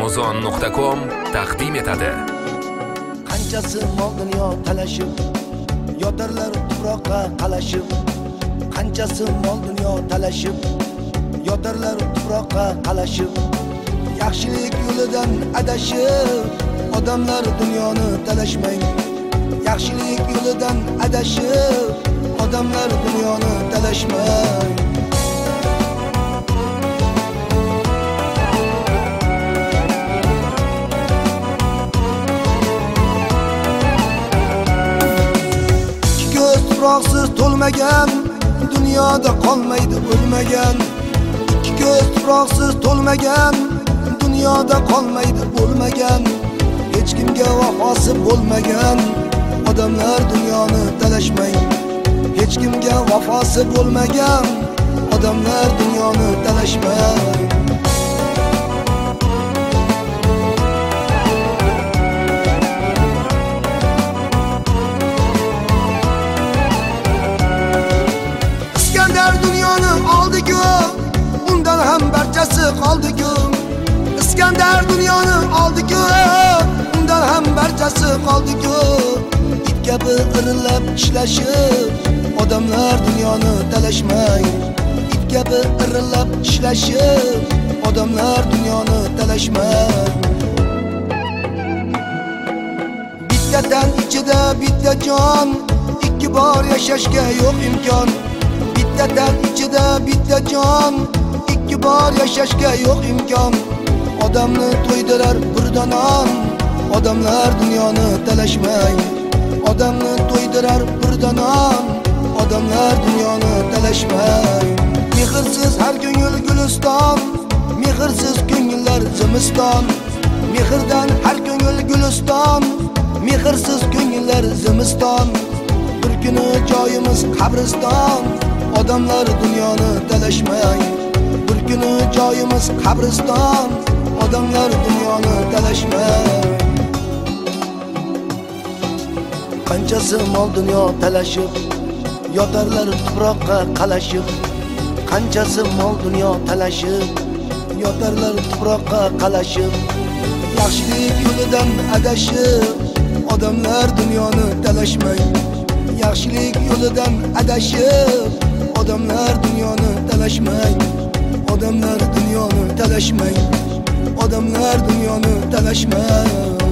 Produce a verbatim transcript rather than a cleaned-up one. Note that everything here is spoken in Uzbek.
amazon nuqta com taqdim etadi. Qanchasi mol dunyo talashib, yotarlar tuproqqa qalashib. Qanchasi mol dunyo talashib, yotarlar tuproqqa qalashib. Yaxshilik yo'lidan adashib, odamlar dunyoni talashmang. Yaxshilik yo'lidan adashib, odamlar dunyoni talashmang. Tuproqsiz to'lmagan dunyoda qolmaydi o'lmagan. Ikki ko'z tuproqsiz to'lmagan dunyoda qolmaydi o'lmagan. Hech kimga vafosi bo'lmagan odamlar dunyoni talashmang. Hech kimga vafosi bo'lmagan odamlar dunyoni talashmang. Dunyoni oldi-ku, undan ham barchasi qoldi-ku. Iskandar dunyoni oldi-ku, undan ham barchasi qoldi-ku. It kabi irillab ishlashib, odamlar dunyoni talashmang. It kabi irillab ishlashib, odamlar dunyoni talashmang. Bittadan ichida bitta jon, ikki bor yashashga yo'q imkon. Bittadan ichida bitta jon, ikki bor yashashga yo'q imkon. Odamni to'ydirar burdanon, odamlar dunyoni talashmang. Odamni to'ydirar burdanon, odamlar dunyoni talashmang. Mehrsiz har ko'ngil guliston, mehrsiz ko'ngillar zimiston. Mehrdan har ko'ngil guliston, mehrsiz ko'ngillar zimiston. Bir kuni joyimiz qabriston, odamlar dunyoni talashmang. Bir kuni joyimiz qabriston, odamlar dunyoni talashmang. Qanchasi mol dunyo talashib, yotarlar tuproqqa qalashib. Qanchasi mol dunyo talashib, yotarlar tuproqqa qalashib. Yaxshilik yo'lidan adashib, odamlar dunyoni talashmang. Yaxshilik yo'lidan adashib, odamlar dunyoni talashmang. Odamlar dunyoni talashmang. Odamlar dunyoni talashmang.